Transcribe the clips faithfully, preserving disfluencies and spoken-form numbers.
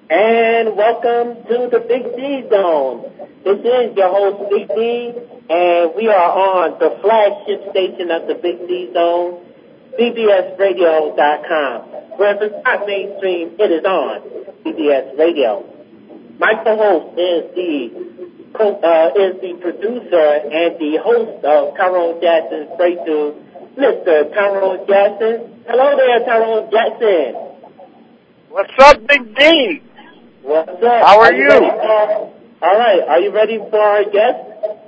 And welcome to the Big D Zone. This is your host, Big D, and we are on the flagship station of the Big D Zone, B B S radio dot com. Where if it's not mainstream, it is on B B S Radio. My co-host is the co- uh, is the producer and the host of Tyrone Jackson's Breakthrough, Mister Tyrone Jackson. Hello there, Tyrone Jackson. What's up, Big D? What's up? How are, are you? you? For, all right. Are you ready for our guest?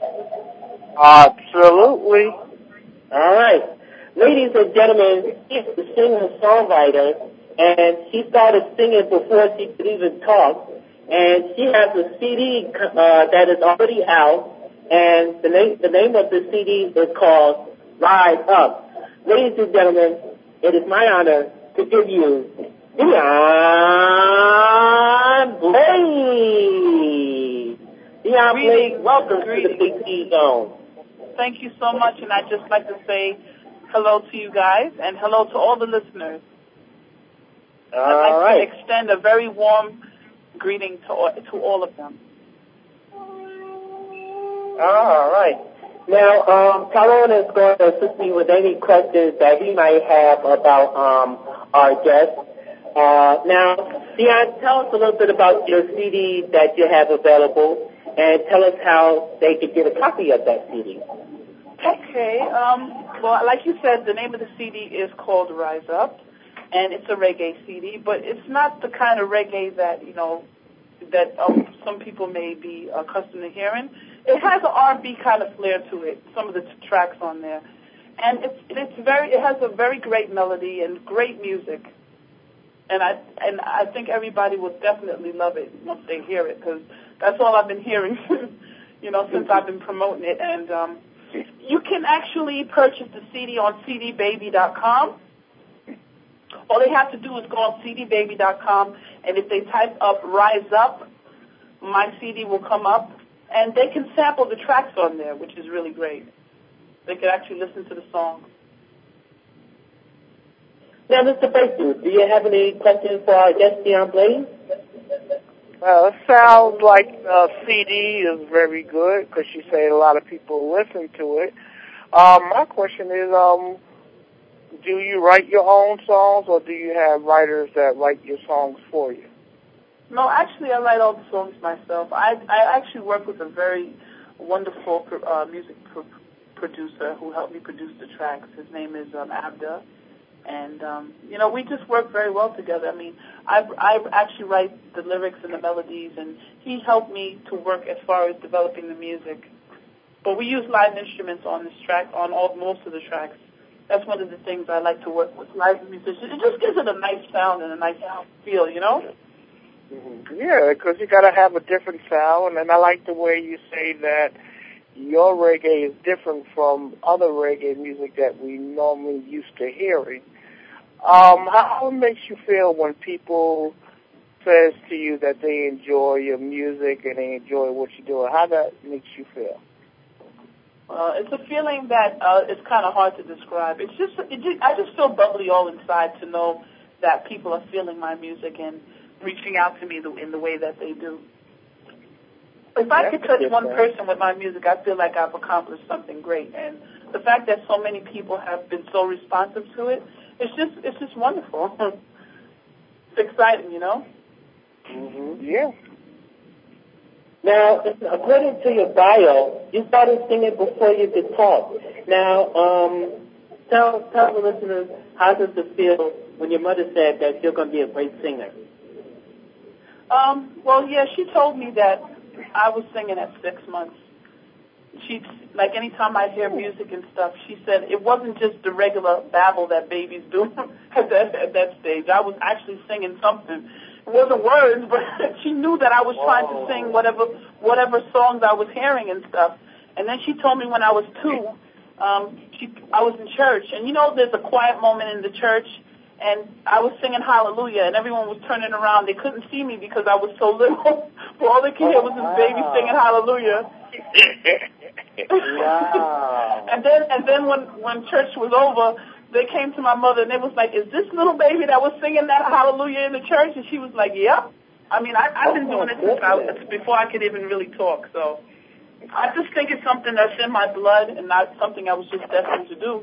Absolutely. All right. Ladies and gentlemen, she's a singer-songwriter, and she started singing before she could even talk. And she has a C D uh, that is already out, and the name the name of the C D is called Rise Up. Ladies and gentlemen, it is my honor to give you Dion Blaze. Dion Blaze, welcome Greetings. to the Big D Zone. Thank you so much, and I'd just like to say hello to you guys and hello to all the listeners. All I'd like right. to extend a very warm greeting to all, to all of them. All right. Now, um, Tyrone is going to assist me with any questions that he might have about um, our guest. Uh, now, Dion, tell us a little bit about your C D that you have available, and tell us how they could get a copy of that C D. Okay. Um, well, like you said, the name of the C D is called Rise Up, and it's a reggae C D, but it's not the kind of reggae that, you know, that um, some people may be accustomed to hearing. It has an R and B kind of flair to it, some of the t- tracks on there. And it's it's very it has a very great melody and great music. And I and I think everybody will definitely love it once they hear it, because that's all I've been hearing, you know, since I've been promoting it. And um, you can actually purchase the C D on C D baby dot com. All they have to do is go on C D baby dot com, and if they type up Rise Up, my C D will come up, and they can sample the tracks on there, which is really great. They can actually listen to the song. Now, Mister Breakthrough, do you have any questions for our guest, Dion Blaze? Well, it sounds like the C D is very good because you say a lot of people listen to it. Um, my question is, um, do you write your own songs, or do you have writers that write your songs for you? No, actually, I write all the songs myself. I I actually work with a very wonderful uh, music pro- producer who helped me produce the tracks. His name is um, Abda. And, um, you know, we just work very well together. I mean, I, I actually write the lyrics and the melodies, and he helped me to work as far as developing the music. But we use live instruments on this track, on all most of the tracks. That's one of the things I like to work with, live musicians. It just gives it a nice sound and a nice feel, you know? Mm-hmm. Yeah, because you got to have a different sound, and I like the way you say that your reggae is different from other reggae music that we normally used to hearing. Um, how it makes you feel when people says to you that they enjoy your music and they enjoy what you're doing? How that makes you feel? Uh, it's a feeling that uh, it's kind of hard to describe. It's just, it just, I just feel bubbly all inside to know that people are feeling my music and reaching out to me the, in the way that they do. If I could touch one person with my music, I feel like I've accomplished something great. And the fact that so many people have been so responsive to it, it's just it's just wonderful. It's exciting, you know? Mm-hmm. Yeah. Now, according to your bio, you started singing before you could talk. Now, um, tell tell the listeners, how does it feel when your mother said that you're going to be a great singer? Um, well, yeah, she told me that I was singing at six months. She, like, anytime I hear music and stuff, she said it wasn't just the regular babble that babies do at that at that stage. I was actually singing something. It wasn't words, but she knew that I was trying to sing whatever whatever songs I was hearing and stuff. And then she told me when I was two, um, she, I was in church, and you know, there's a quiet moment in the church. And I was singing Hallelujah, and everyone was turning around. They couldn't see me because I was so little. But all they could hear was this baby singing Hallelujah. Wow. and then, and then when when church was over, they came to my mother and they was like, "Is this little baby that was singing that Hallelujah in the church?" And she was like, "Yep." I mean, I, I've been doing it since I, before I could even really talk. So I just think it's something that's in my blood and not something I was just destined to do.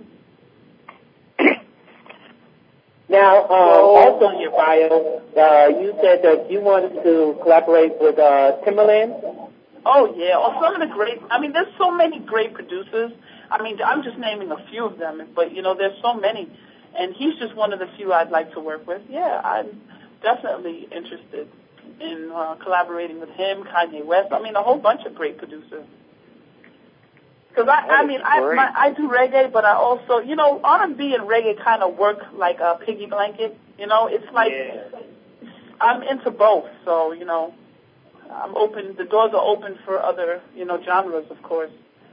Now, uh, also in your bio, uh, you said that you wanted to collaborate with uh, Timbaland. Oh, yeah. Or some of the great, I mean, there's so many great producers. I mean, I'm just naming a few of them, but, you know, there's so many. And he's just one of the few I'd like to work with. Yeah, I'm definitely interested in uh, collaborating with him, Kanye West. I mean, a whole bunch of great producers. Because, I, I mean, I, my, I do reggae, but I also, you know, R and B and reggae kind of work like a piggy blanket. You know, it's like yeah. I'm into both. So, you know, I'm open. The doors are open for other, you know, genres, of course.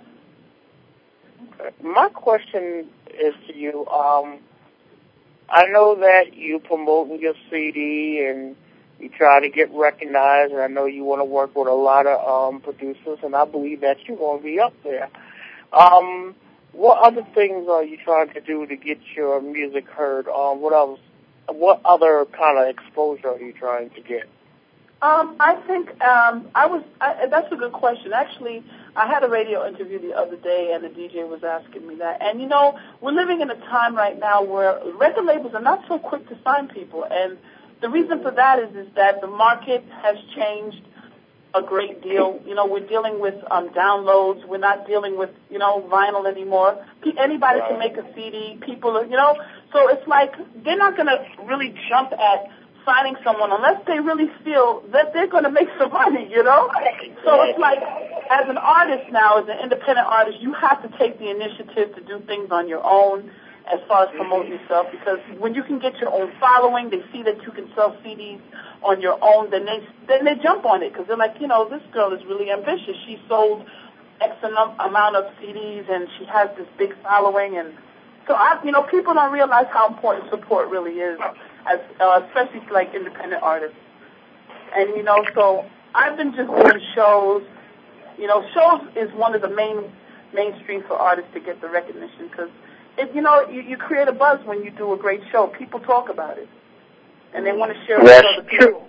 Okay. My question is to you. Um, I know that you promoting your C D and you try to get recognized, and I know you want to work with a lot of um, producers, and I believe that you're going to be up there. Um, what other things are you trying to do to get your music heard? Um, what else? What other kind of exposure are you trying to get? Um, I think um, I was. I, that's a good question. Actually, I had a radio interview the other day, and the D J was asking me that. And you know, we're living in a time right now where record labels are not so quick to sign people, and the reason for that is is that the market has changed a great deal. You know, we're dealing with um, downloads. We're not dealing with, you know, vinyl anymore. Pe- anybody can make a C D. People, are, you know, so it's like they're not going to really jump at signing someone unless they really feel that they're going to make some money, you know? So it's like, as an artist now, as an independent artist, you have to take the initiative to do things on your own as far as promoting yourself, because when you can get your own following, they see that you can sell C Ds on your own, then they then they jump on it, because they're like, you know, this girl is really ambitious. She sold X amount of C Ds, and she has this big following, and so, I, you know, people don't realize how important support really is, as uh, especially for, like, independent artists. And, you know, so I've been just doing shows. You know, shows is one of the main mainstream for artists to get the recognition, because, you know, you, you create a buzz when you do a great show. People talk about it, and they want to share it with other people.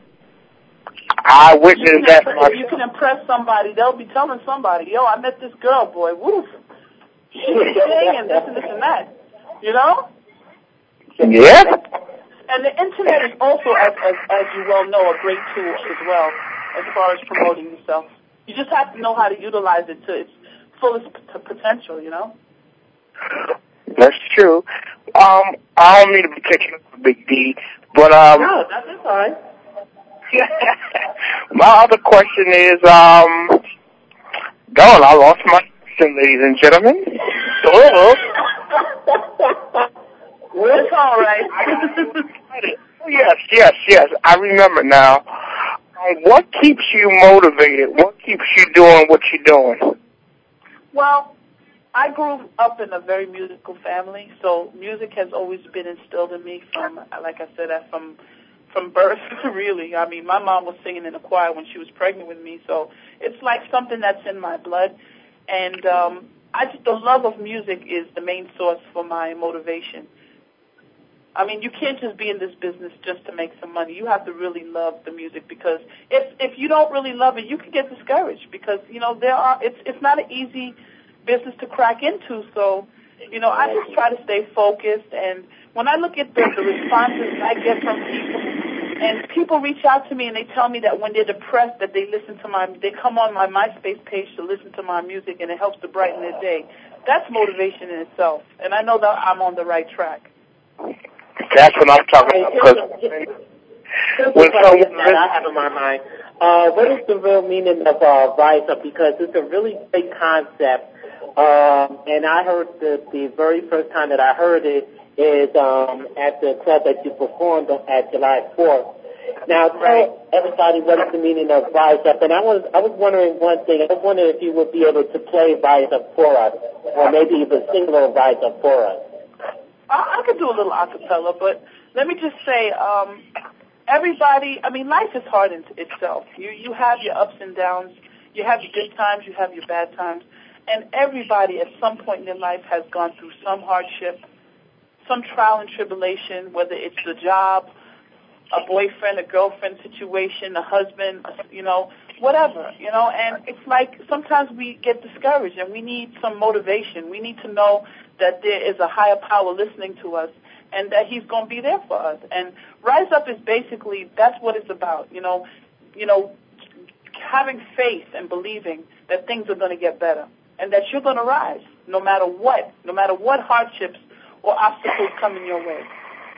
I witnessed that. If you can impress somebody, they'll be telling somebody, yo, I met this girl, boy, woof. She's and this and this and that. You know? Yeah. And the internet is also, as, as as you well know, a great tool as well as far as promoting yourself. You just have to know how to utilize it to its fullest p- potential, you know? That's true. Um, I don't mean to be catching up with Big D, but um. No, that's fine. My other question is, um, God, I lost my question, ladies and gentlemen. Hello. It's all right. Yes, yes, yes. I remember now. Um, what keeps you motivated? What keeps you doing what you're doing? Well, I grew up in a very musical family, so music has always been instilled in me from, like I said, from from birth, really. I mean, my mom was singing in the choir when she was pregnant with me, so it's like something that's in my blood. And um, I just, the love of music is the main source for my motivation. I mean, you can't just be in this business just to make some money. You have to really love the music, because if if you don't really love it, you can get discouraged, because, you know, there are it's it's not an easy business to crack into. So, you know, I just try to stay focused. And when I look at the, the responses I get from people, and people reach out to me and they tell me that when they're depressed, that they listen to my, they come on my MySpace page to listen to my music, and it helps to brighten their day. That's motivation in itself, and I know that I'm on the right track. That's what I'm talking about. Because when someone that I have in my mind, uh, what is the real meaning of uh, Rise Up? Because it's a really great concept, um, and I heard the the very first time that I heard it is um, at the club that you performed at July fourth. Now, tell everybody what is the meaning of Rise Up. And I was I was wondering one thing. I was wondering if you would be able to play Rise Up for us, or maybe even sing a little Rise Up for us. I, I could do a little acapella, but let me just say, um, everybody, I mean, life is hard in itself. You you have your ups and downs. You have your good times. You have your bad times. And everybody at some point in their life has gone through some hardship, some trial and tribulation, whether it's the job, a boyfriend, a girlfriend situation, a husband, you know, whatever, you know. And it's like sometimes we get discouraged, and we need some motivation. We need to know that there is a higher power listening to us, and that He's going to be there for us. And Rise Up is basically, that's what it's about, you know, you know, having faith and believing that things are going to get better, and that you're going to rise no matter what, no matter what hardships or obstacles come in your way.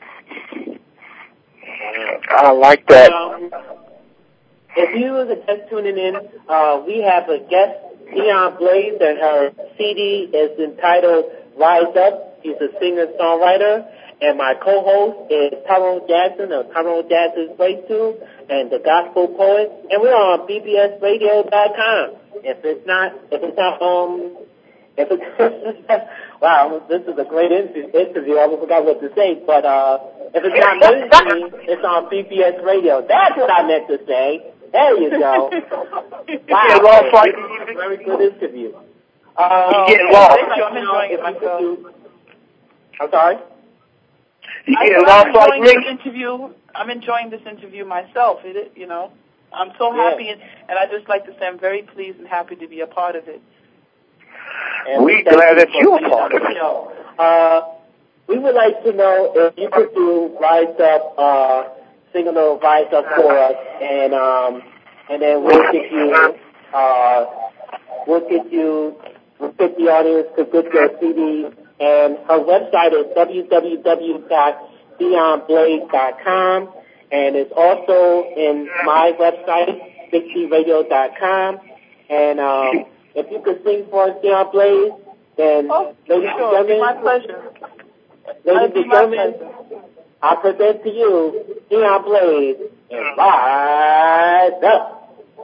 I like that. Um, if you are just tuning in, uh, we have a guest, Dion Blaze, and her C D is entitled Rise Up. She's a singer-songwriter. And my co-host is Tyrone Jackson of Tyrone Jackson's Breakthrough and the Gospel Poet. And we're on B B S radio dot com. If it's not, if it's not, um, if it's, wow, this is a great interview. I forgot what to say. But, uh, if it's not mainstream, it's on B B S Radio. That's what I meant to say. There you go. Wow, yeah, lost like a very good interview. Um, you get lost. I'm enjoying it myself. I'm sorry? You I, get I'm lost enjoying like this me? interview. I'm enjoying this interview myself. It, you know, I'm so Yeah. happy, and, and I just like to say I'm very pleased and happy to be a part of it. And We we thank glad you that for you're being part on of the it. show. Uh, we would like to know if you could do Rise Up, uh, sing a little Rise Up for us, and um, and then we'll get you, uh, we'll get you, we'll get the audience to get your C D. And her website is w w w dot dion blaze dot com, and it's also in my website, big c radio dot com. And um, if you could sing for us, Dion Blaze, then Oh, ladies sure. and It'd be my gentlemen, pleasure. ladies It'd be and my gentlemen, pleasure. I present to you Dion Blaze and Rise Up.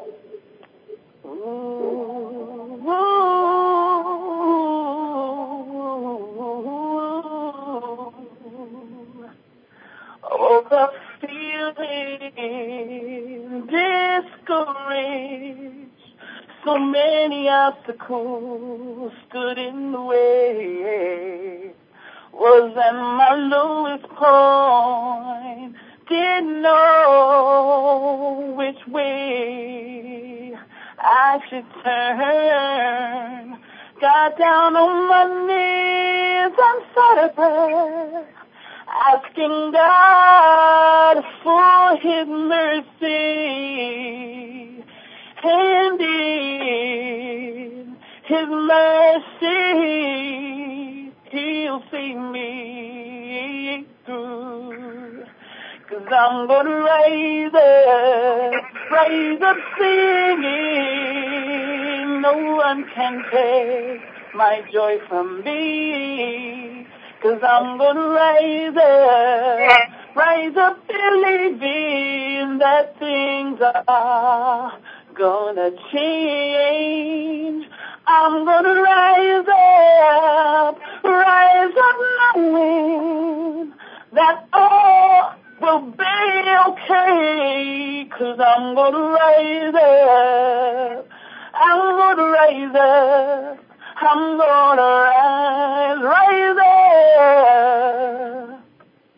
Oh, the feeling discouraged. So many obstacles stood in the way. Was at my lowest point. Didn't know which way I should turn. Got down on my knees and said a prayer, asking God for His mercy. And in His mercy, He'll see me through. Cause I'm gonna rise up, rise up singing. No one can take my joy from me. Cause I'm gonna rise up, rise up believing that things are gonna change. I'm gonna rise up, rise up knowing that all will be okay. Cause I'm gonna rise up, I'm gonna rise up, I'm gonna rise, rise up.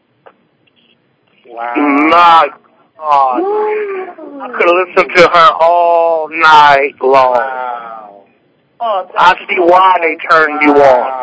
Wow. My God. I could have listened to her all night long. Wow. Oh, I see why they turned you on.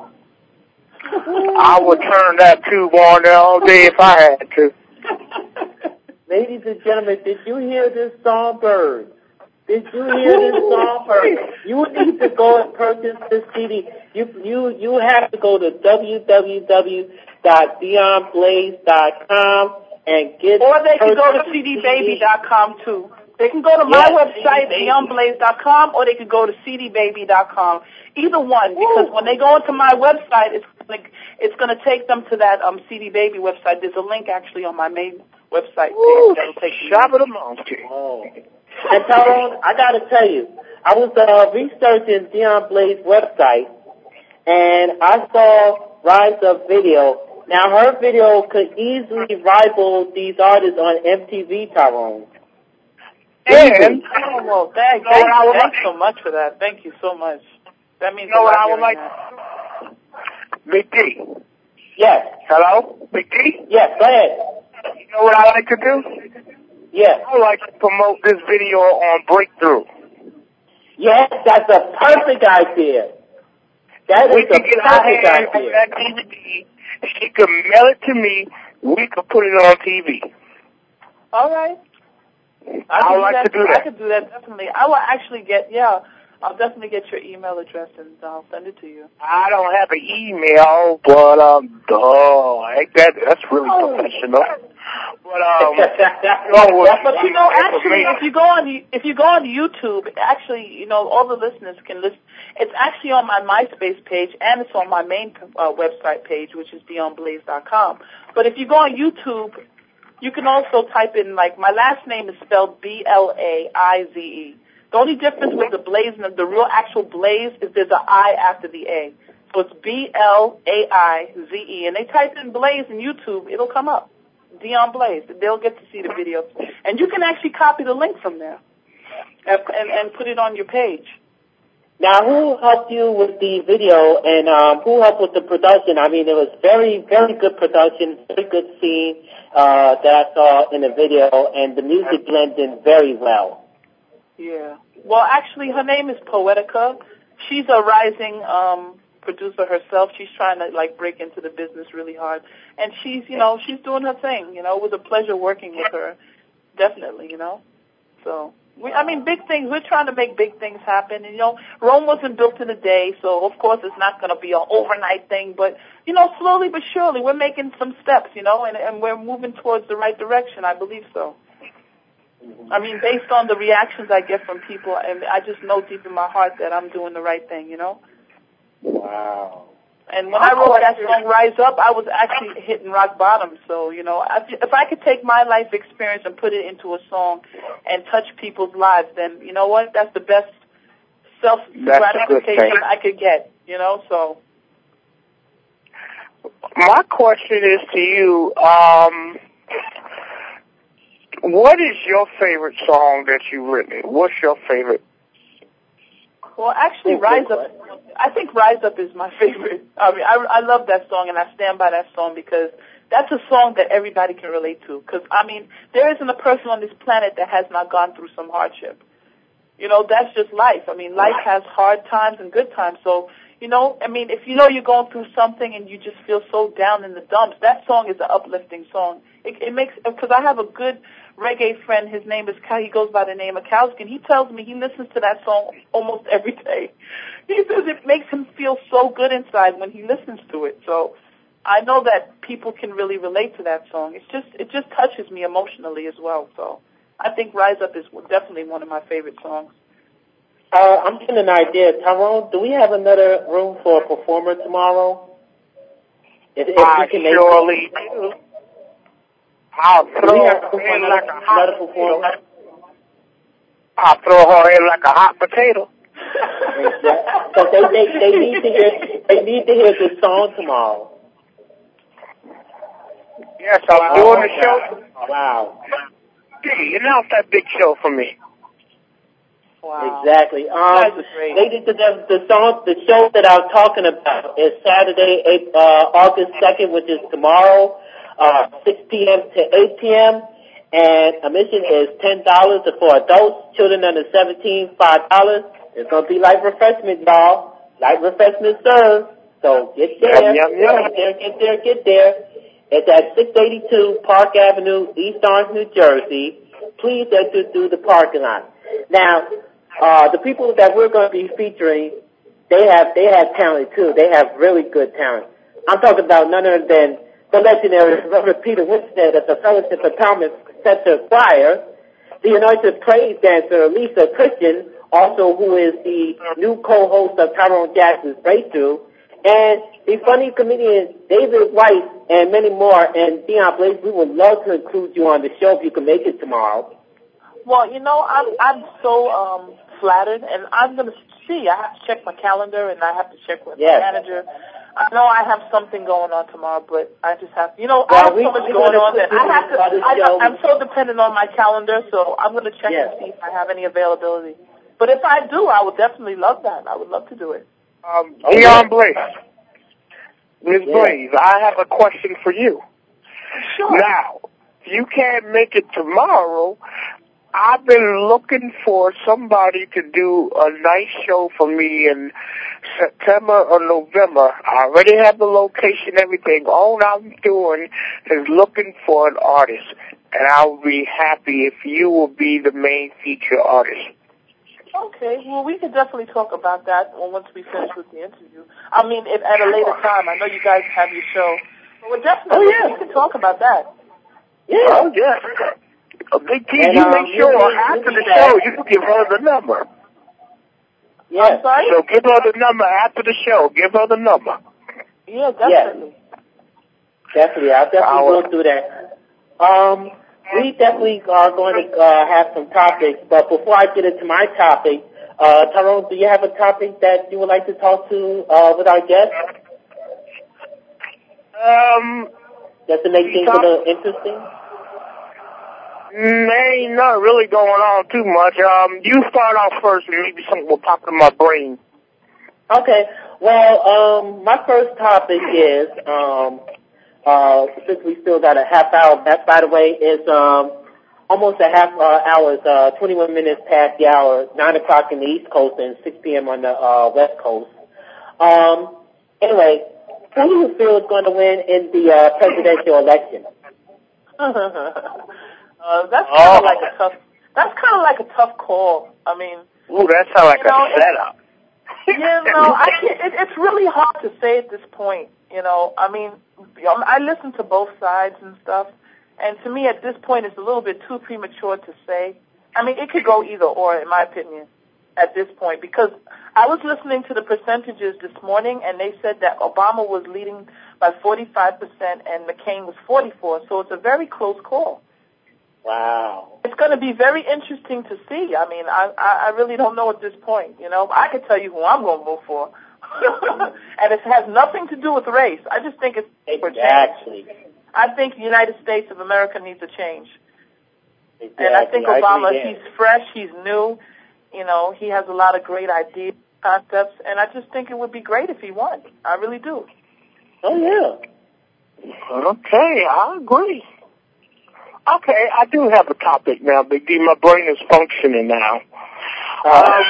I would turn that tube on there all day if I had to. Ladies and gentlemen, did you hear this songbird? Did you hear this songbird? You need to go and purchase this C D. You you you have to go to w w w dot dion blaze dot com and get. Or they can go to purchase c d baby dot com too. They can go to my Yes, website, C D Baby. dion blaze dot com, or they can go to c d baby dot com. Either one, because when they go into my website, it's like it's going to take them to that um C D Baby website. There's a link actually on my main website page that'll take you. Shop of the monkey. Oh. And Tyrone, I got to tell you, I was uh, researching Dion Blaze's website, and I saw Rise Up video. Now, her video could easily rival these artists on M T V, Tyrone. And, Oh, well, thank, You know what I would thanks like- so much for that. Thank you so much. That means You know a what lot I would hearing like- that. Big D. Yes, Hello? Big D? yes, go ahead. You know what I I like to do? Yes. I like to promote this video on Breakthrough. Yes, that's a perfect idea. That we is a get perfect our hands idea. on that D V D. She could mail it to me. We could put it on T V. All right. I I would could like do that. to do that. I could do that, definitely. I will actually get, yeah, I'll definitely get your email address and I'll send it to you. I don't have an email, but, um, duh, ain't that, that's really Oh. professional. But, um, but you know, actually, if you go on, if you go on YouTube, actually, you know, all the listeners can listen. It's actually on my MySpace page and it's on my main uh, website page, which is beyond blaze dot com. But if you go on YouTube, you can also type in, like, my last name is spelled B L A I Z E. The only difference with the Blaze and the real actual Blaze is there's an I after the A. So it's B L A I Z E. And they type in Blaze in YouTube, it'll come up. Dion Blaze. They'll get to see the video. And you can actually copy the link from there and, and, and put it on your page. Now, who helped you with the video and um, who helped with the production? I mean, it was very, very good production, very good scene uh, that I saw in the video, and the music blended in very well. Yeah. Well, actually, her name is Poetica. She's a rising um, producer herself. She's trying to, like, break into the business really hard. And she's, you know, she's doing her thing. You know, it was a pleasure working with her, definitely, you know. So, we, I mean, big things. We're trying to make big things happen. And, you know, Rome wasn't built in a day, so, of course, it's not going to be an overnight thing. But, you know, slowly but surely, we're making some steps, you know, and, and we're moving towards the right direction. I believe so. I mean, based on the reactions I get from people, and I just know deep in my heart that I'm doing the right thing, you know? Wow. And when I wrote that song, Rise Up, I was actually hitting rock bottom. So, you know, if I could take my life experience and put it into a song and touch people's lives, then, you know what, that's the best self-gratification I could get, you know, so. My question is to you, um, what is your favorite song that you've written? What's your favorite? Well, actually, Rise Up, I think Rise Up is my favorite. I mean, I, I love that song, and I stand by that song because that's a song that everybody can relate to. Because, I mean, there isn't a person on this planet that has not gone through some hardship. You know, that's just life. I mean, life has hard times and good times. So, you know, I mean, if you know you're going through something and you just feel so down in the dumps, that song is an uplifting song. It, it makes, because I have a good reggae friend, his name is, he goes by the name of Kowski, and he tells me he listens to that song almost every day. He says it makes him feel so good inside when he listens to it. So I know that people can really relate to that song. It's just, it just touches me emotionally as well. So I think Rise Up is definitely one of my favorite songs. Uh, I'm getting an idea. Tyrone, do we have another room for a performer tomorrow? If, if I we can surely do. I'll throw her in like a hot potato. I'll throw her in like a hot potato. Because they, they, they need to hear they need to hear the song tomorrow. Yes, I'm oh, doing the show. Wow. Hey, announce that big show for me. Wow. Exactly. Um, ladies and gentlemen, the song, the show that I'm talking about is Saturday, eight, uh, August second, which is tomorrow, uh, six p.m. to eight p.m. And admission is ten dollars for adults, children under seventeen, five dollars. It's gonna be light refreshment, y'all. Light refreshment served. So get there, yum, yum, yum. get there, get there, get there. It's at six eighty-two Park Avenue, East Orange, New Jersey. Please enter through the parking lot. Now, Uh, the people that we're going to be featuring, they have they have talent too. They have really good talent. I'm talking about none other than the legendary Reverend Peter Winstead of the Fellowship Empowerment Center Choir, the anointed praise dancer Lisa Christian, also who is the new co-host of Tyrone Jackson's Breakthrough, and the funny comedian David White, and many more. And Dion Blaze, we would love to include you on the show if you can make it tomorrow. Well, you know, I'm I'm so um, flattered, and I'm going to see. I have to check my calendar, and I have to check with yes. my manager. I know I have something going on tomorrow, but I just have, you know, well, I have we, so much going on that I have to. I, I'm so dependent on my calendar, so I'm going to check yes. and see if I have any availability. But if I do, I would definitely love that. I would love to do it. Um, Dion Blaze, Miz yeah. Blaze, I have a question for you. Sure. Now, you can't make it tomorrow, I've been looking for somebody to do a nice show for me in September or November. I already have the location, everything. All I'm doing is looking for an artist, and I'll be happy if you will be the main feature artist. Okay, well, we could definitely talk about that once we finish with the interview. I mean, if, at a later time. I know you guys have your show. But we're definitely, oh, yeah. we can talk about that. Yeah. Oh, yeah. A Big T, and, you um, make sure you, after the show you give her the number. Yeah. I'm sorry? So give her the number after the show. Give her the number. Yeah, definitely. Yes. Definitely. I'll definitely I'll, go through that. Um, we definitely are going to uh, have some topics, but before I get into my topic, uh, Tyrone, do you have a topic that you would like to talk to uh, with our guest? Um, Just to make things talk- a little interesting? Ain't not really going on too much. Um, you start off first, and maybe something will pop in my brain. Okay. Well, um, my first topic is, um, uh, since we still got a half hour, that, by the way, is um, almost a half uh, hour, is, uh, twenty-one minutes past the hour, nine o'clock in the East Coast and six p.m. on the uh, West Coast. Um, anyway, who do you feel is going to win in the uh, presidential election? Uh, that's kind of oh. like a tough. That's kind of like a tough call. I mean, ooh, that sounds like know, a setup. Yeah, no, I can't, it, it's really hard to say at this point. You know, I mean, I listen to both sides and stuff, and to me, at this point, it's a little bit too premature to say. I mean, it could go either or, in my opinion, at this point, because I was listening to the percentages this morning, and they said that Obama was leading by forty-five percent and McCain was forty-four, so it's a very close call. Wow. It's going to be very interesting to see. I mean, I, I really don't know at this point, you know. I can tell you who I'm going to vote for. And it has nothing to do with race. I just think it's for change. I think the United States of America needs a change. Exactly. And I think Obama, I he's fresh, he's new, you know, he has a lot of great ideas, concepts, and I just think it would be great if he won. I really do. Oh, yeah. Okay, I agree. Okay, I do have a topic now, Big D. My brain is functioning now. Um,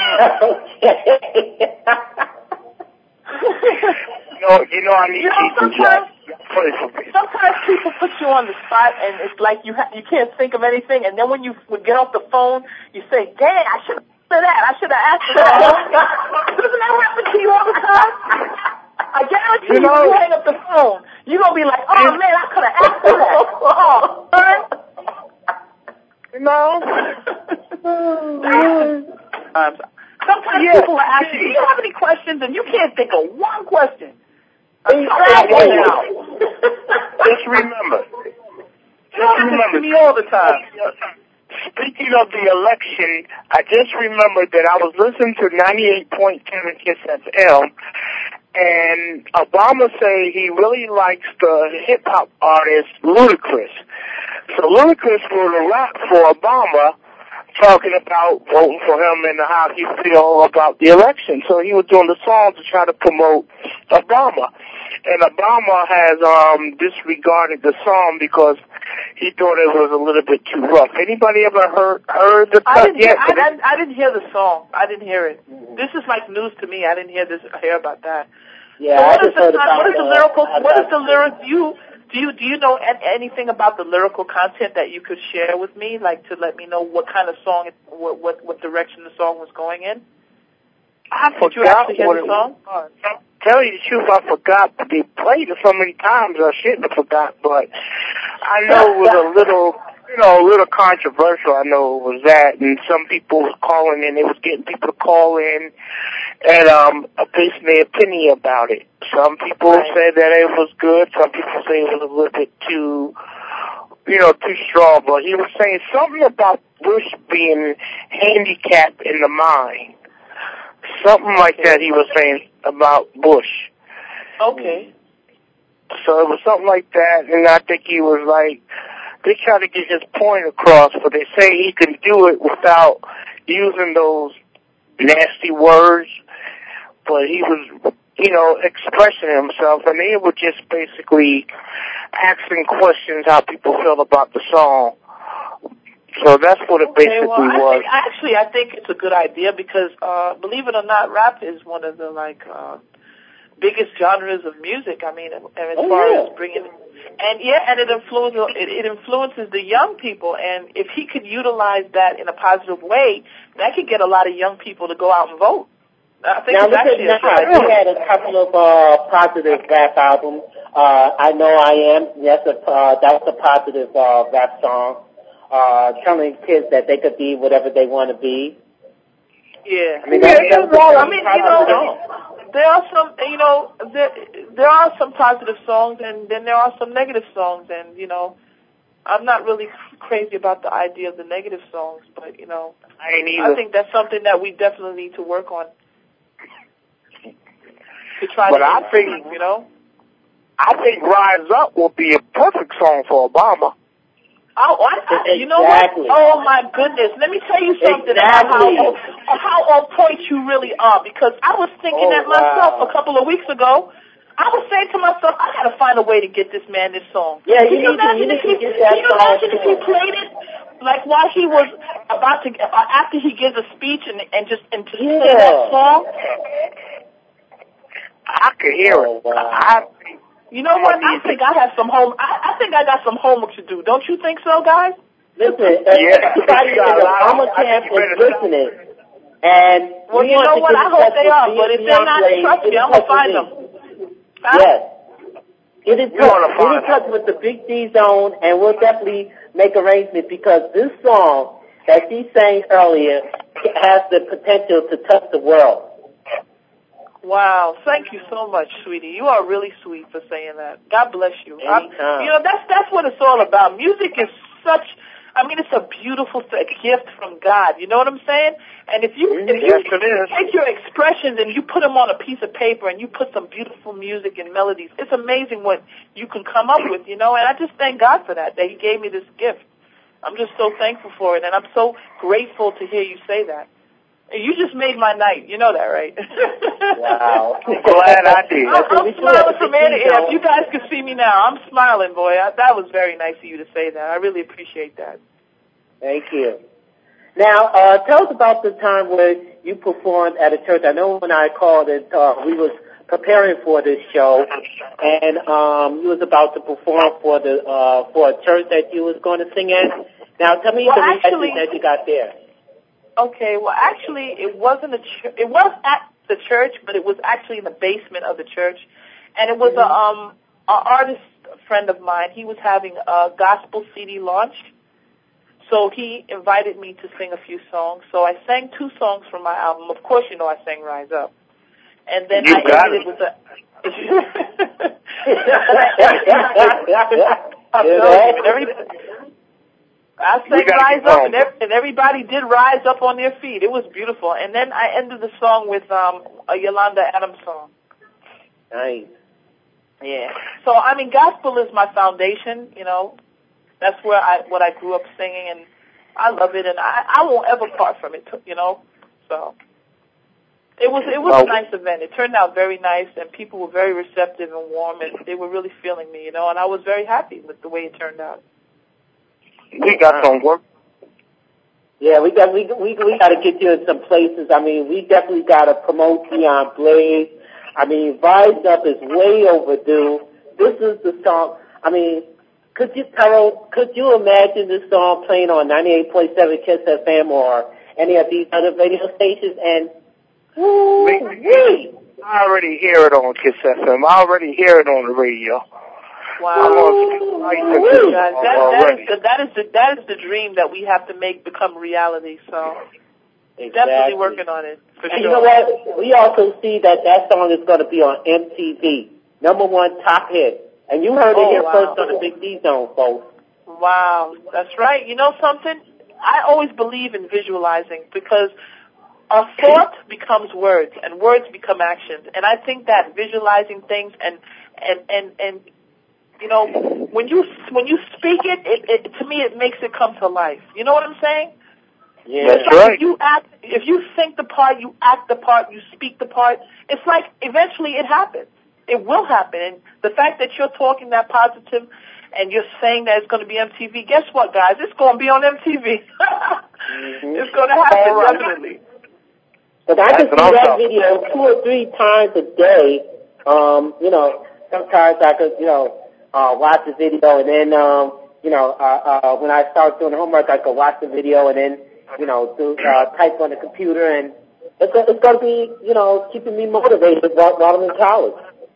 you know, you know, I need you know, sometimes, sometimes people put you on the spot, and it's like you ha- you can't think of anything, and then when you get off the phone, you say, "Dang, I should have said that. I should have asked for that." Doesn't that happen to you all the time? I guarantee you, you know, when you hang up the phone, you're gonna be like, "Oh man, I could have asked for that." Oh, man. You know? Sometimes yeah. people are asking, do you have any questions? And you can't think of one question. Exactly. Just remember. Just remember. To me all the time. Speaking of the election, I just remembered that I was listening to ninety-eight point seven Kiss F M, and Obama say he really likes the hip-hop artist Ludacris. So Ludacris wrote a rap for Obama talking about voting for him and how he feel about the election. So he was doing the song to try to promote Obama. And Obama has um, disregarded the song because he thought it was a little bit too rough. Anybody ever heard heard the I didn't, yet? I, I, I didn't hear the song. I didn't hear it. Mm-hmm. This is like news to me. I didn't hear this. Hear about that. Yeah, so what I is just the heard about what is the uh, lyrical? What is the lyric? Do you do you do you know anything about the lyrical content that you could share with me, like to let me know what kind of song, it, what what what direction the song was going in? I Did you actually hear the song? Oh. Tell you the truth, I forgot. They played it so many times, I shouldn't have forgot. But I know it was a little, you know, a little controversial. I know it was that, and some people was calling in. They was getting people to call in and um, basing their opinion about it. Some people right. said that it was good. Some people say it was a little bit too, you know, too strong. But he was saying something about Bush being handicapped in the mind. Something like that he was saying about Bush. Okay. So it was something like that, and I think he was like, they try to get his point across, but they say he can do it without using those nasty words, but he was you know, expressing himself, and he was just basically asking questions how people feel about the song. So that's what it basically okay, well, I was. think, actually, I think it's a good idea because, uh, believe it or not, rap is one of the, like, uh, biggest genres of music. I mean, and as oh, far yeah. as bringing, and yeah, and it influences, it, it influences the young people. And if he could utilize that in a positive way, that could get a lot of young people to go out and vote. I think now, it's look actually at a good now. idea. We had a couple of uh, positive rap albums. Uh, I Know I Am. Yes, a, uh, that was a positive uh, rap song. Uh, telling kids that they could be whatever they want to be. Yeah. I mean, that, yeah, that was well, a I mean, you know, there are some, you know, there, there are some positive songs, and then there are some negative songs, and, you know, I'm not really crazy about the idea of the negative songs, but, you know, I ain't either. I think that's something that we definitely need to work on. To try But to I think, improve, you know? I think Rise Up will be a perfect song for Obama. Oh, I, I, you know Exactly. what? Oh, my goodness. Let me tell you something Exactly. about how, how on point you really are, because I was thinking Oh, that myself wow. a couple of weeks ago. I was saying to myself, I got to find a way to get this man this song. Yeah, Can you you need to- imagine you if need he, to get that can you song imagine if he to him. played it, like while he was about to, uh, after he gives a speech and, and just, and just Yeah. play that song? I could hear Oh, it. wow. I, You know what? I think I have some home, I, I think I got some homework to do. Don't you think so, guys? Listen, Yeah. everybody in the Obama I- I camp think you is better stop. listening. And Well, we you want know to what? get I in hope touch they with are, me but and if they're not, Beyonce. trust Get me, in I'm touch going to find with them. me. Huh? Yes. Get in You're touch, gonna get find in touch with the Big D Zone, and we'll definitely make arrangements, because this song that she sang earlier has the potential to touch the world. Wow, thank you so much, sweetie. You are really sweet for saying that. God bless you. I'm, Anytime. you know, that's that's what it's all about. Music is such, I mean, it's a beautiful th- gift from God. You know what I'm saying? And if you if you Yes, it is. take your expressions and you put them on a piece of paper and you put some beautiful music and melodies, it's amazing what you can come up with. You know, and I just thank God for that, that He gave me this gift. I'm just so thankful for it, and I'm so grateful to hear you say that. You just made my night. You know that, right? Wow. I'm glad I did. I'm, I'm smiling from ear to ear. If you guys could see me now, I'm smiling, boy. I, that was very nice of you to say that. I really appreciate that. Thank you. Now, uh, tell us about the time where you performed at a church. I know when I called it, uh, we was preparing for this show, and um, you was about to perform for the uh, for a church that you was going to sing at. Now, tell me Well, the reaction actually- that you got there. Okay, well, actually, it wasn't a ch- it was at the church, but it was actually in the basement of the church, and it was a um an artist friend of mine. He was having a gospel C D launch, so he invited me to sing a few songs. So I sang two songs from my album. Of course, you know I sang "Rise Up," and then You I got ended it. it with a. I'm You telling know? you, every, I We sang gotta "Rise keep Up," going. and, every, and everybody did rise up on their feet. It was beautiful. And then I ended the song with um, a Yolanda Adams song. Nice. Yeah. So I mean, gospel is my foundation. You know, that's where I what I grew up singing, and I love it, and I I won't ever part from it. You know, so. It was it was Well, a nice event. It turned out very nice, and people were very receptive and warm, and they were really feeling me, you know. And I was very happy with the way it turned out. We got some work. Yeah, we got we we we got to get you in some places. I mean, we definitely got to promote Dion Blaze. I mean, Rise Up is way overdue. This is the song. I mean, could you, Carol, could you imagine this song playing on ninety-eight point seven Kiss F M or any of these other radio stations? And woo, wee. I already hear it on Kiss F M. I already hear it on the radio. Wow. I'm on Light to Guys, this that, song that, is already. the, that, is the, that is the dream that we have to make become reality. So Exactly. definitely working on it, for And sure. you know what? We also see that that song is going to be on M T V, number one top hit. And you heard it Oh, here wow. first on the Big D Zone, folks. Wow, that's right. You know something? I always believe in visualizing, because a thought becomes words, and words become actions. And I think that visualizing things and and and and you know, when you when you speak it, it, it to me it makes it come to life. You know what I'm saying? Yeah. It's That's like right. if you act, if you think the part, you act the part, you speak the part. It's like eventually it happens. It will happen. And the fact that you're talking that positive and you're saying that it's going to be M T V, guess what, guys? It's going to be on M T V. mm-hmm. It's going to happen, right. Definitely. But I could see that video two or three times a day. Um, you know, sometimes I could, you know, uh, watch the video and then, um, you know, uh, uh, when I start doing homework, I could watch the video and then, you know, do, uh, type on the computer, and it's, it's going to be, you know, keeping me motivated while, while I'm in college.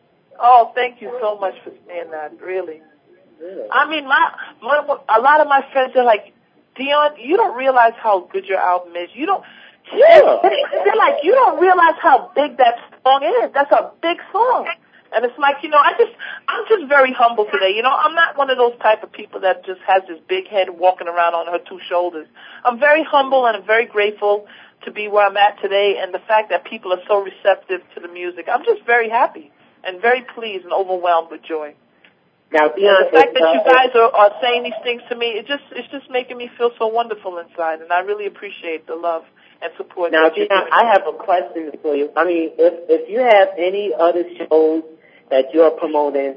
Oh, thank you so much for saying that, really. Yeah. I mean, my, my, a lot of my friends are like, Dion, you don't realize how good your album is. You don't, yeah. They, they're like, you don't realize how big that song is. That's a big song. And it's like, you know, I just, I'm just very humble today. You know, I'm not one of those type of people that just has this big head walking around on her two shoulders. I'm very humble and I'm very grateful to be where I'm at today, and the fact that people are so receptive to the music. I'm just very happy and very pleased and overwhelmed with joy. Now, Dion, the fact that you guys are, are saying these things to me, it just, it's just making me feel so wonderful inside, and I really appreciate the love and support. Now, Dion, I have a question for you. I mean, if if you have any other shows that you're promoting,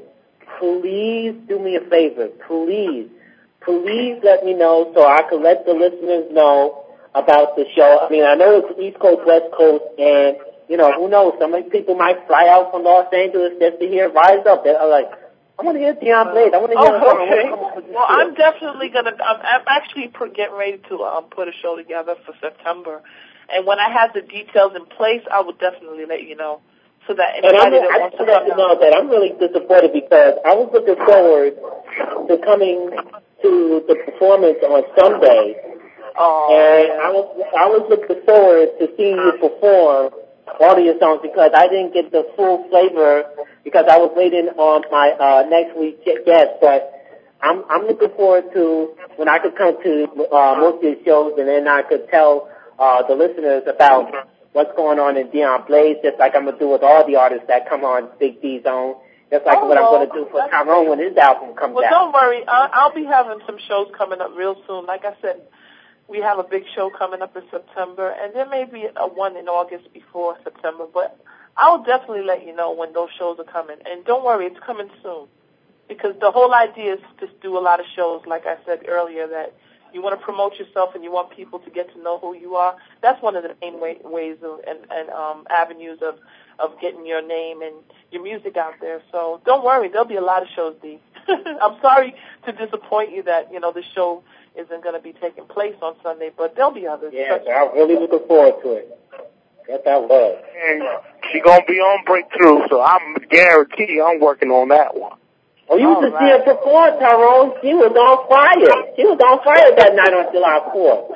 please do me a favor. Please, please let me know so I can let the listeners know about the show. I mean, I know it's East Coast, West Coast, and, you know, who knows, some people might fly out from Los Angeles just to hear Rise Up. They're like, I want to hear Dion Blade. I want to hear oh, okay. him. Well, I'm definitely going to, I'm, I'm actually getting ready to um, put a show together for September. And when I have the details in place, I will definitely let you know. So that anybody and I'm, that wants I to let you know that I'm really disappointed because I was looking forward to coming to the performance on Sunday. Oh, and yeah. I was I was looking forward to seeing you perform all of your songs because I didn't get the full flavor because I was waiting on my uh, next week's guest. But I'm I'm looking forward to when I could come to uh, most of your shows and then I could tell uh, the listeners about what's going on in Dion Blaze, just like I'm going to do with all the artists that come on Big D Zone, just like oh, what well, I'm going to do for Tyrone when his album comes well, out. Well, don't worry. I'll, I'll be having some shows coming up real soon. Like I said, we have a big show coming up in September, and there may be a one in August before September, but I'll definitely let you know when those shows are coming. And don't worry, it's coming soon, because the whole idea is to do a lot of shows, like I said earlier, that you want to promote yourself and you want people to get to know who you are. That's one of the main way, ways of, and, and um, avenues of, of getting your name and your music out there. So don't worry, there'll be a lot of shows, D. I'm sorry to disappoint you that, you know, the show isn't going to be taking place on Sunday, but there'll be others. Yeah, so I'm really looking forward to it. Yes, I was. And she's going to be on Breakthrough, so I'm guarantee I'm working on that one. Oh, you All should right. see her perform, Tyrone. She was on fire. She was on fire that night on July fourth.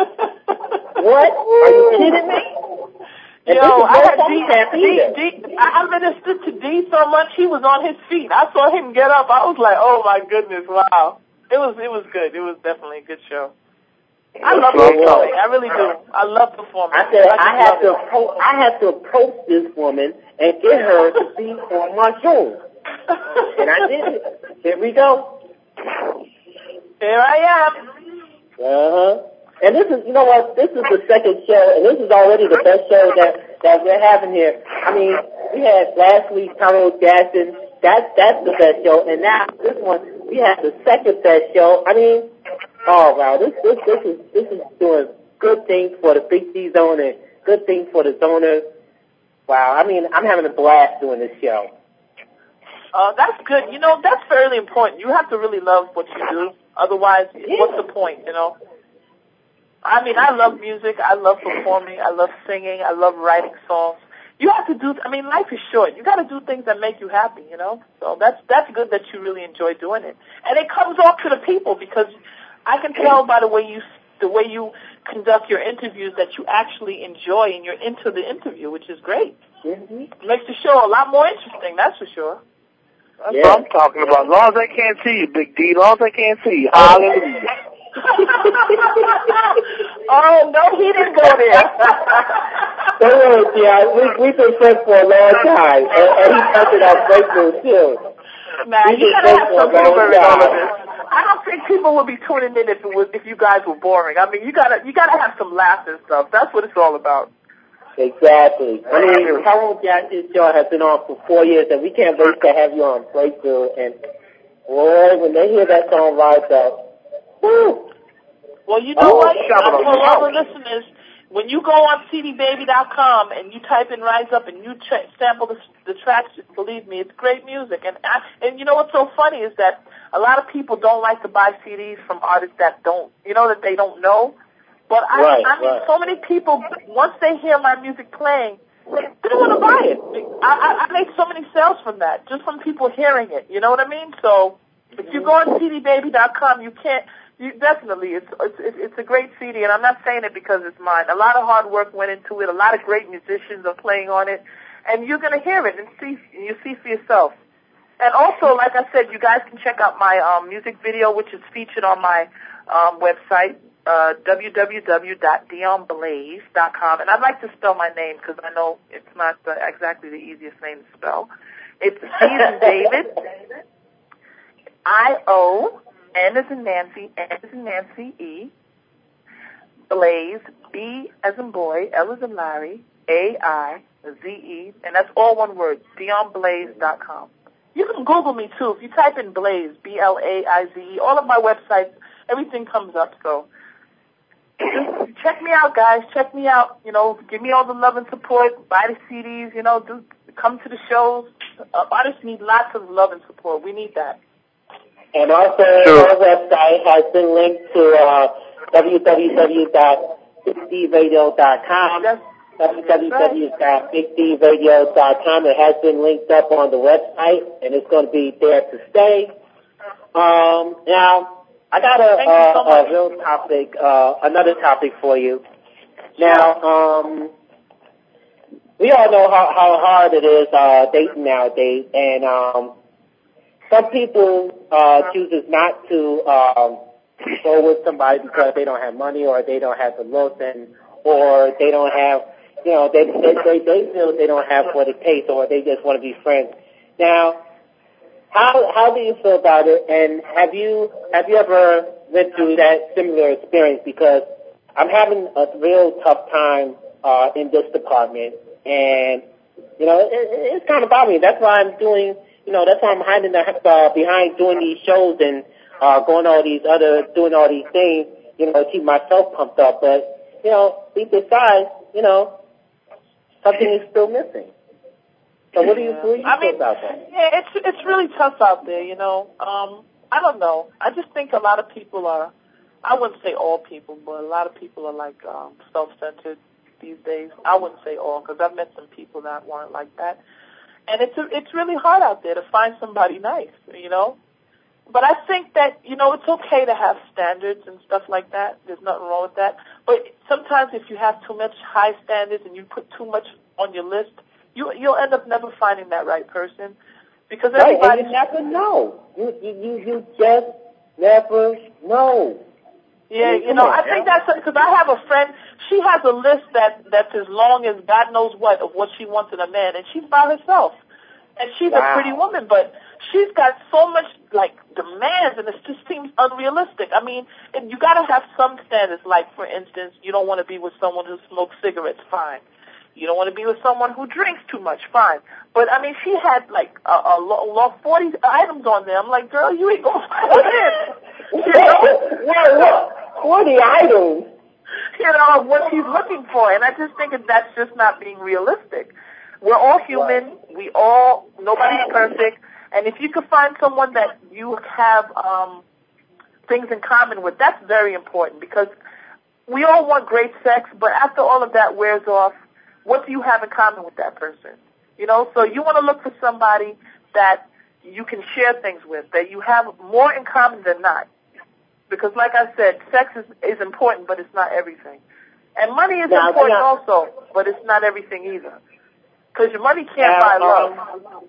What? Are you kidding me? And Yo, I had D, D, D, I ministered to D so much, he was on his feet. I saw him get up. I was like, oh, my goodness, wow. It was it was good. It was definitely a good show. I love performing. I really do. I love performing. I said I, I have to it. appro- I have to approach this woman and get her to be on my show. And I did it. Here we go. Here I am. Uh-huh. And this is, you know what, this is the second show, and this is already the best show that, that we're having here. I mean, we had last week Tyrone Jackson. That's, that's the best show. And now this one, we have the second best show. I mean, oh, wow, this, this, this is, this is doing good things for the Big D Zone and good things for the zoners. Wow, I mean, I'm having a blast doing this show. Uh, that's good. You know, that's fairly important. You have to really love what you do. Otherwise, yeah. What's the point, you know? I mean, I love music. I love performing. I love singing. I love writing songs. You have to do, I mean, life is short. You got to do things that make you happy, you know? So that's that's good that you really enjoy doing it. And it comes off to the people because I can tell by the way you the way you conduct your interviews that you actually enjoy and you're into the interview, which is great. Mm-hmm. It makes the show a lot more interesting, that's for sure. That's yeah. what I'm talking about. As long as I can't see you, Big D, as long as I can't see you. Hallelujah. Oh, no, he didn't go there. Don't worry, yeah, we, we've been friends for a long time, and, and he does it on Breakthrough, too. Man, you gotta have some humor in all of this. I don't think people would be tuning in if it was if you guys were boring. I mean, you gotta you gotta have some laughs and stuff. That's what it's all about. Exactly. I mean, Tyrone Jackson's show has been on for four years, and we can't wait to have you on Breakthrough. And boy, when they hear that song Rise Up, whoo! Well, you know oh, what? For all the listeners, when you go on C D baby dot com and you type in Rise Up and you tra- sample the, the tracks, believe me, it's great music. And I, and you know what's so funny is that a lot of people don't like to buy C Ds from artists that don't, you know, that they don't know. But I, right, I mean, right. so many people, once they hear my music playing, they don't want to buy it. I, I, I make so many sales from that, just from people hearing it. You know what I mean? So if you go on C D baby dot com, you can't. You definitely, it's, it's it's a great C D, and I'm not saying it because it's mine. A lot of hard work went into it. A lot of great musicians are playing on it, and you're going to hear it and see. You see for yourself. And also, like I said, you guys can check out my um, music video, which is featured on my um, website, uh, w w w dot dion blaze dot com. And I'd like to spell my name because I know it's not uh, exactly the easiest name to spell. It's D as in David, I O. N as in Nancy, N as in Nancy, E, Blaze, B as in boy, L as in Larry, A I Z E, and that's all one word, dion blaze dot com. You can Google me, too. If you type in Blaze, B L A I Z E, all of my websites, everything comes up, so just check me out, guys. Check me out. You know, give me all the love and support. Buy the C Ds, you know, do come to the shows. Uh, artists need lots of love and support. We need that. And also, sure. Our website has been linked to uh, w w w dot big d radio dot com. w w w dot big d radio dot com. It has been linked up on the website, and it's going to be there to stay. Um, now, I got a, a, so a real topic, uh, another topic for you. Now, um, we all know how, how hard it is uh, dating nowadays, and um, some people uh, chooses not to um, go with somebody because they don't have money, or they don't have the looks, and or they don't have, you know, they they they, they feel they don't have what it takes, or they just want to be friends. Now, how how do you feel about it? And have you have you ever went through that similar experience? Because I'm having a real tough time uh, in this department, and you know, it, it's kind of bothering me. That's why I'm doing. You know, that's why I'm hiding the, uh, behind doing these shows and uh, going all these other, doing all these things, you know, to keep myself pumped up. But, you know, deep inside, you know, something is still missing. So what do you, what do you I feel mean, about that? Yeah, it's it's really tough out there, you know. Um, I don't know. I just think a lot of people are, I wouldn't say all people, but a lot of people are like um, self-centered these days. I wouldn't say all, because I've met some people that weren't like that. And it's a, it's really hard out there to find somebody nice, you know. But I think that, you know, it's okay to have standards and stuff like that. There's nothing wrong with that. But sometimes if you have too much high standards and you put too much on your list, you, you'll end up never finding that right person. Because everybody... Right, and you never know. You, you, you, you just never know. Yeah, you know, I think that's because I have a friend. She has a list that that's as long as God knows what of what she wants in a man, and she's by herself, and she's wow. a pretty woman, but she's got so much like demands, and it just seems unrealistic. I mean, and you got to have some standards. Like, for instance, you don't want to be with someone who smokes cigarettes. Fine. You don't want to be with someone who drinks too much. Fine. But I mean, she had like a, a, a forty items on there. I'm like, girl, you ain't gonna find it. You know? What? What? forty items. You know, what she's looking for. And I just think that that's just not being realistic. We're all human. We all, nobody's perfect. And if you could find someone that you have um, things in common with, that's very important, because we all want great sex, but after all of that wears off, what do you have in common with that person? You know, so you want to look for somebody that you can share things with, that you have more in common than not. Because, like I said, sex is, is important, but it's not everything. And money is now, important now, also, but it's not everything either. Because your money can't now, buy love. Um,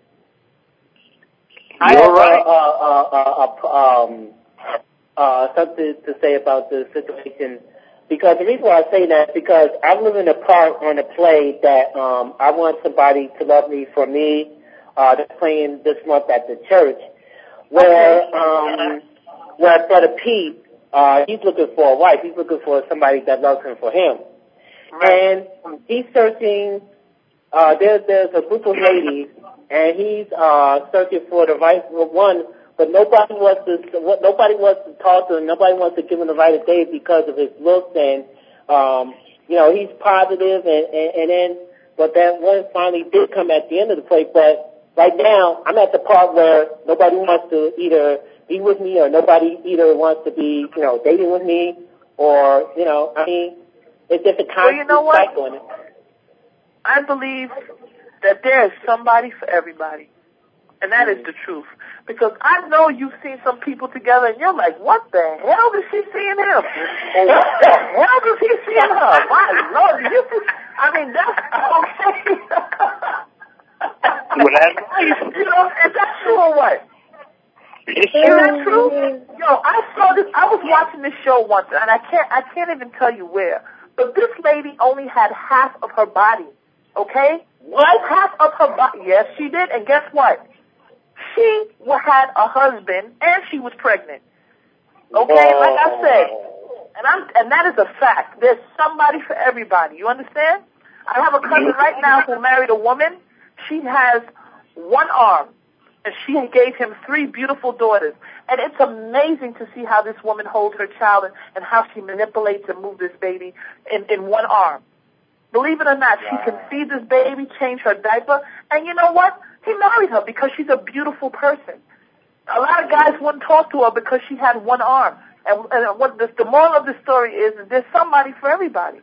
I have right. uh, uh, uh, uh, um, uh, something to say about the situation. Because the reason why I say that is because I'm living a part on a play that um, I want somebody to love me for me. Uh, that's playing this month at the church, where. Okay. Um, where Brother Pete, uh, he's looking for a wife. He's looking for somebody that loves him for him. Right. And he's searching, uh, there's, there's a group of ladies, and he's, uh, searching for the right one, but nobody wants to, nobody wants to talk to him, nobody wants to give him the right of day because of his looks, and, um, you know, he's positive, and, and, and then, but that one finally did come at the end of the play, but right now, I'm at the part where nobody wants to either be with me or nobody either wants to be, you know, dating with me, or, you know, I mean, it's just a constant well, you know what? cycle in it. I believe that there is somebody for everybody. And that mm. is the truth. Because I know you've seen some people together and you're like, what the hell is she seeing him? Or what the hell is he seeing her? My Lord, you see? I mean, that's okay. Well, that's nice. You know, is that true or what? It's Is that true? Yo, I saw this. I was watching this show once, and I can't. I can't even tell you where. But this lady only had half of her body. Okay? What? Half of her body. Yes, she did. And guess what? She had a husband, and she was pregnant. Okay? Whoa. Like I said, and I'm, and that is a fact. There's somebody for everybody. You understand? I have a cousin right now who married a woman. She has one arm. And she gave him three beautiful daughters. And it's amazing to see how this woman holds her child and, and how she manipulates and moves this baby in, in one arm. Believe it or not, wow. She can feed this baby, change her diaper. And you know what? He married her because she's a beautiful person. A lot of guys wouldn't talk to her because she had one arm. And, and what the, the moral of the story is that there's somebody for everybody.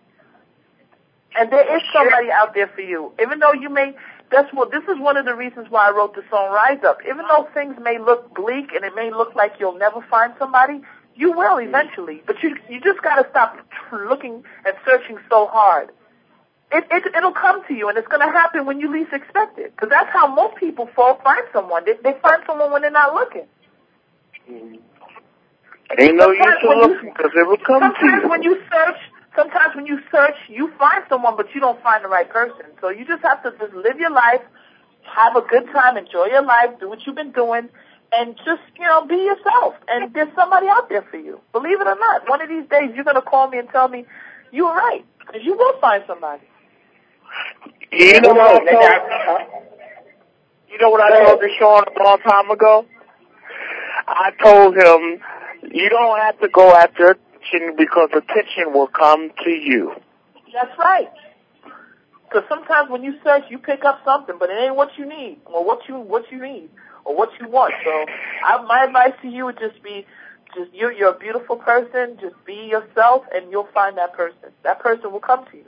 And there is somebody out there for you. Even though you may... That's what, this is one of the reasons why I wrote the song Rise Up. Even though things may look bleak and it may look like you'll never find somebody, you will eventually. But you you just got to stop looking and searching so hard. It, it, it'll come to you, and it's going to happen when you least expect it. Because that's how most people fall, find someone. They, they find someone when they're not looking. Mm-hmm. Ain't no use to looking because it will come to you. Sometimes when you search... Sometimes when you search, you find someone, but you don't find the right person. So you just have to just live your life, have a good time, enjoy your life, do what you've been doing, and just, you know, be yourself. And there's somebody out there for you. Believe it or not, one of these days you're going to call me and tell me you were right, because you will find somebody. You know what I told, you know what I told Deshaun a long time ago? I told him, you don't have to go after because attention will come to you. That's right. Because sometimes when you search, you pick up something, but it ain't what you need, or what you what you need, or what you want. So, I, my advice to you would just be, just you're you're a beautiful person. Just be yourself, and you'll find that person. That person will come to you.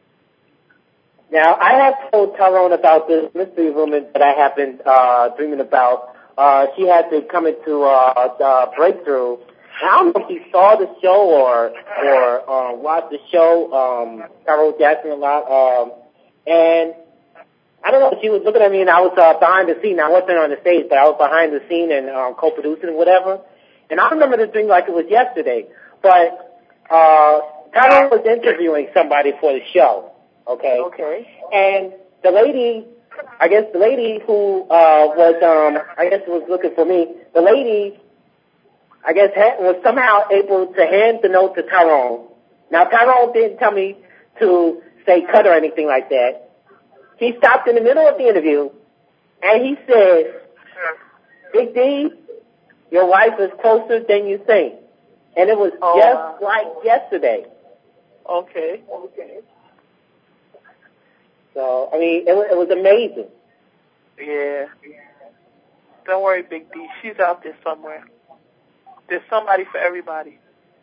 Now, I have told Tyrone about this mystery woman that I have been uh, dreaming about. Uh, she had to come into uh, uh, Breakthrough. I don't know if he saw the show or or uh, watched the show, um, Carol Jackson a lot. Um, and I don't know, she was looking at me and I was uh, behind the scene. I wasn't on the stage, but I was behind the scene and um, co-producing and whatever. And I remember this dream like it was yesterday. But uh, Carol was interviewing somebody for the show, okay? Okay. And the lady, I guess the lady who uh, was, um, I guess was looking for me, the lady... I guess was somehow able to hand the note to Tyrone. Now, Tyrone didn't tell me to say cut or anything like that. He stopped in the middle of the interview, and he said, Big D, your wife is closer than you think. And it was oh, just wow. like yesterday. Okay. Okay. So, I mean, it, it was amazing. Yeah. Don't worry, Big D. She's out there somewhere. There's somebody for everybody.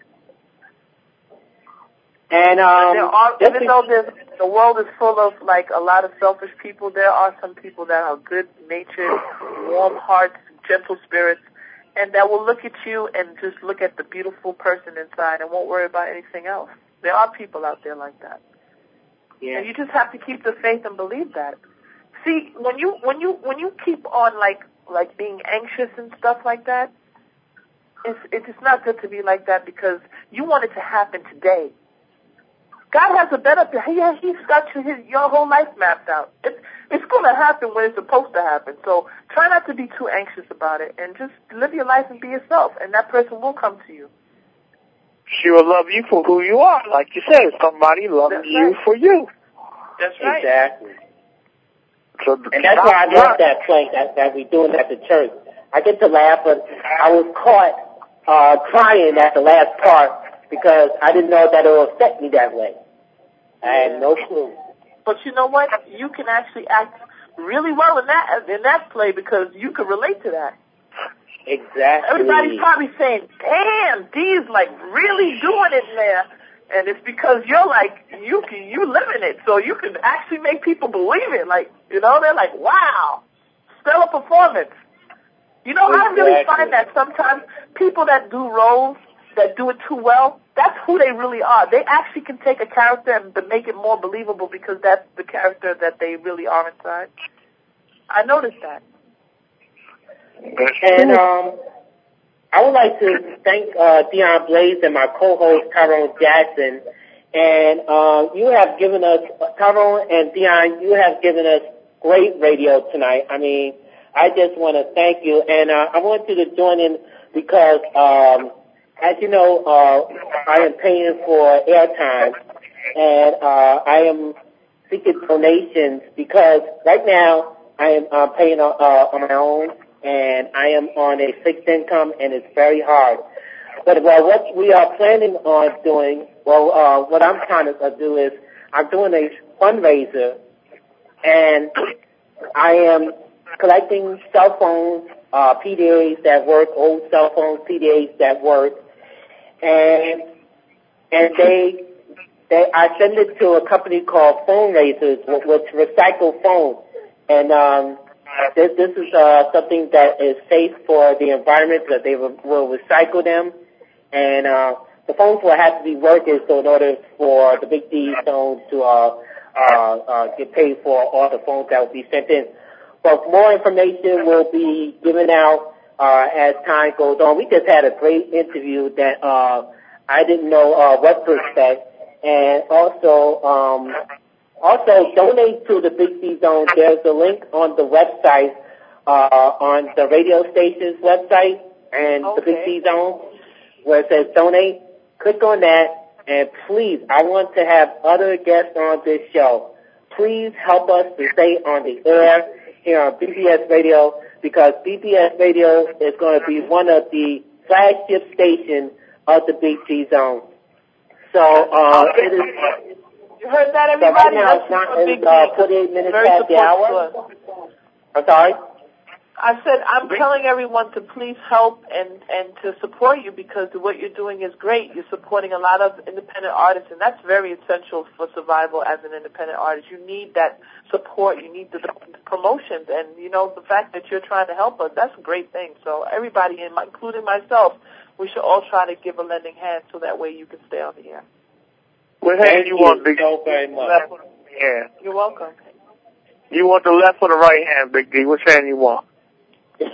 And um, there are, even though there's, the world is full of like a lot of selfish people, there are some people that are good-natured, warm hearts, gentle spirits, and that will look at you and just look at the beautiful person inside and won't worry about anything else. There are people out there like that. Yeah. And you just have to keep the faith and believe that. See, when you when you when you keep on like like being anxious and stuff like that. It's, it's not good to be like that because you want it to happen today. God has a better, he, he's got his, your whole life mapped out. It's, It's going to happen when it's supposed to happen. So try not to be too anxious about it, and just live your life and be yourself, and that person will come to you. She will love you for who you are. Like you said, somebody loves That's you right. for you. That's right. Exactly. So And that's why I love that play that, that we're doing at the church. I get to laugh, but I was caught uh, crying at the last part because I didn't know that it would affect me that way. I had no clue. But you know what? You can actually act really well in that in that play because you can relate to that. Exactly. Everybody's probably saying, damn, Dee's like really doing it there. And it's because you're like, you can, you live in it. So you can actually make people believe it. Like, you know, they're like, wow, stellar performance. You know, Exactly. I really find that sometimes people that do roles, that do it too well, that's who they really are. They actually can take a character and make it more believable because that's the character that they really are inside. I noticed that. And um, I would like to thank uh, Dion Blaze and my co-host Tyrone Jackson. And uh, you have given us, Tyrone and Dion, you have given us great radio tonight. I mean, I just want to thank you. And uh, I want you to join in because, um, as you know, uh, I am paying for airtime. And uh, I am seeking donations because right now I am uh, paying uh, on my own. And I am on a fixed income, and it's very hard. But well, what we are planning on doing, well, uh, what I'm trying to uh, do is I'm doing a fundraiser, and I am collecting cell phones, uh, P D As that work, old cell phones, P D As that work, and and they they I send it to a company called Phone Raisers, which recycle phones, and um. This, this is uh, something that is safe for the environment because they will, will recycle them. And uh, the phones will have to be working so in order for the Big D phones to uh, uh, uh, get paid for all the phones that will be sent in. But more information will be given out uh, as time goes on. We just had a great interview that uh, I didn't know uh, what to expect. And also... Um, Also, donate to the Big D Zone. There's a link on the website, uh, on the radio station's website and okay. the Big D Zone, where it says donate. Click on that, and please, I want to have other guests on this show. Please help us to stay on the air here on B B S Radio because B B S Radio is going to be one of the flagship stations of the Big D Zone. So, uh, it is... You heard that, So everybody? right now it's not in uh, forty-eight minutes past the hour. I'm sorry? I said I'm telling everyone to please help and, and to support you because what you're doing is great. You're supporting a lot of independent artists, and that's very essential for survival as an independent artist. You need that support. You need the, the promotions. And, you know, the fact that you're trying to help us, that's a great thing. So everybody, including myself, we should all try to give a lending hand so that way you can stay on the air. What hand you want, Big D? So very much. Left or the right hand? You're welcome. You want the left or the right hand, Big D? Which hand you want? uh,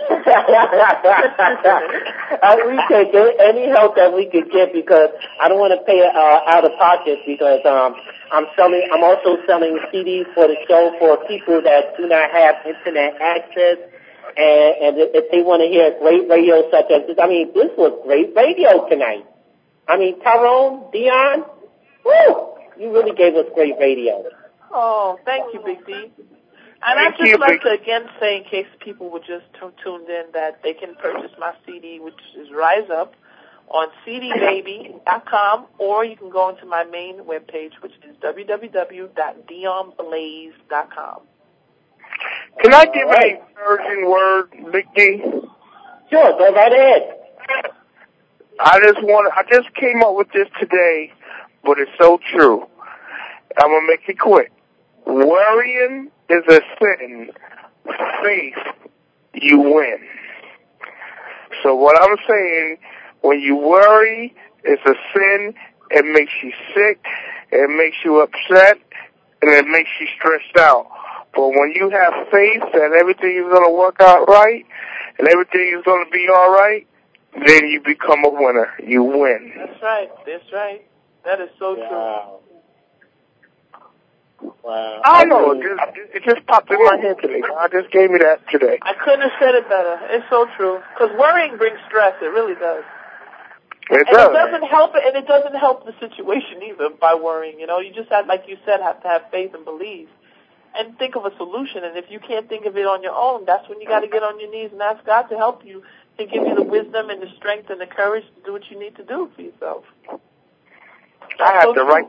we can get any help that we could get because I don't want to pay uh, out of pocket because um, I'm selling. I'm also selling C Ds for the show for people that do not have internet access, and, and if they want to hear great radio such as this, I mean, this was great radio tonight. I mean, Tyrone, Dion. Woo! You really gave us great radio. Oh, thank you, Big D. And Thank I'd just you, like Big to again say, in case people were just t- tuned in, that they can purchase my C D, which is Rise Up, on C D baby dot com, or you can go into my main webpage, which is w w w dot dion blaze dot com. Can I give right. an encouraging word, Big D? Sure, go right ahead. I just want. I just came up with this today, but it's so true. I'm gonna make it quick. Worrying is a sin. Faith, you win. So what I'm saying, when you worry, it's a sin. It makes you sick. It makes you upset, and it makes you stressed out. But when you have faith that everything is gonna work out right, and everything is gonna be all right, then you become a winner. You win. That's right. That's right. That is so wow. true. Wow. I know. It just, it just popped in my head today. God just gave me that today. I couldn't have said it better. It's so true. Because worrying brings stress. It really does. It and does. it doesn't help it, and it doesn't help the situation either by worrying. You know, you just have, like you said, have to have faith and believe, and think of a solution. And if you can't think of it on your own, that's when you got to get on your knees and ask God to help you, to give you the wisdom and the strength and the courage to do what you need to do for yourself. That's I have so to true. write.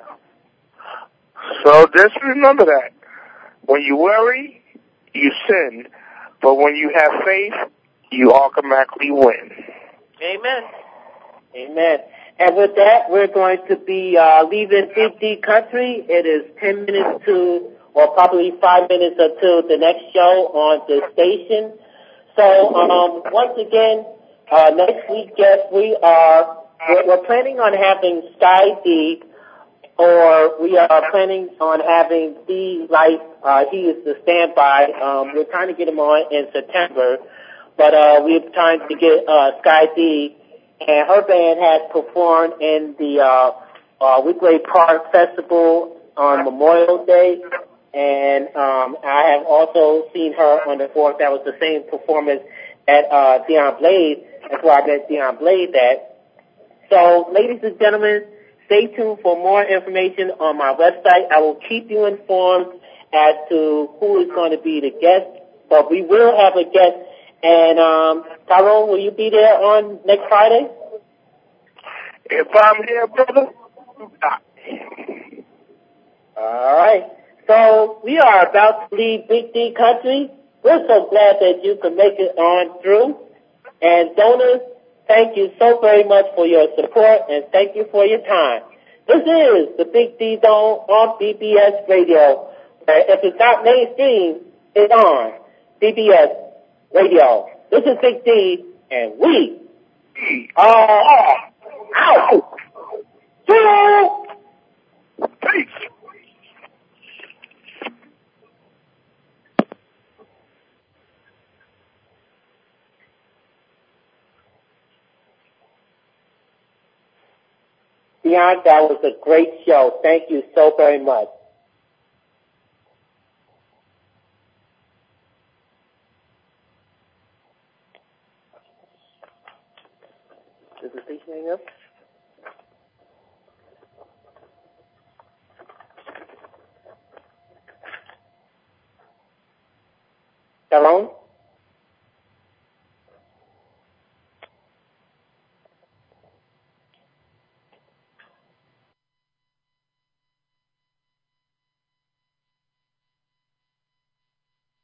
So just remember that when you worry, you sin, but when you have faith, you automatically win. Amen. Amen. And with that, we're going to be uh, leaving Big D Country. It is ten minutes to, or probably five minutes until the next show on the station. So um, once again, uh, next week, yes, we are we're, we're planning on having Sky D, or we are planning on having D Life. Uh, he is the standby. Um, we're trying to get him on in September, but uh, we're trying to get uh, Sky D. And her band has performed in the uh, uh, Weequahic Park Festival on Memorial Day. And um, I have also seen her on the fourth. That was the same performance at uh, Dion Blade. That's where I met Dion Blade at. So, ladies and gentlemen, stay tuned for more information on my website. I will keep you informed as to who is going to be the guest. But we will have a guest. And, um, Tyrone, will you be there on next Friday? If I'm here, brother, you got me. All right. So we are about to leave Big D Country. We're so glad that you could make it on through. And donors, thank you so very much for your support, and thank you for your time. This is the Big D Zone on B B S Radio. If it's not mainstream, it's on B B S Radio. This is Big D, and we are out. Peace. Dion, that was a great show. Thank you so very much. Is the station hang up? Tyrone?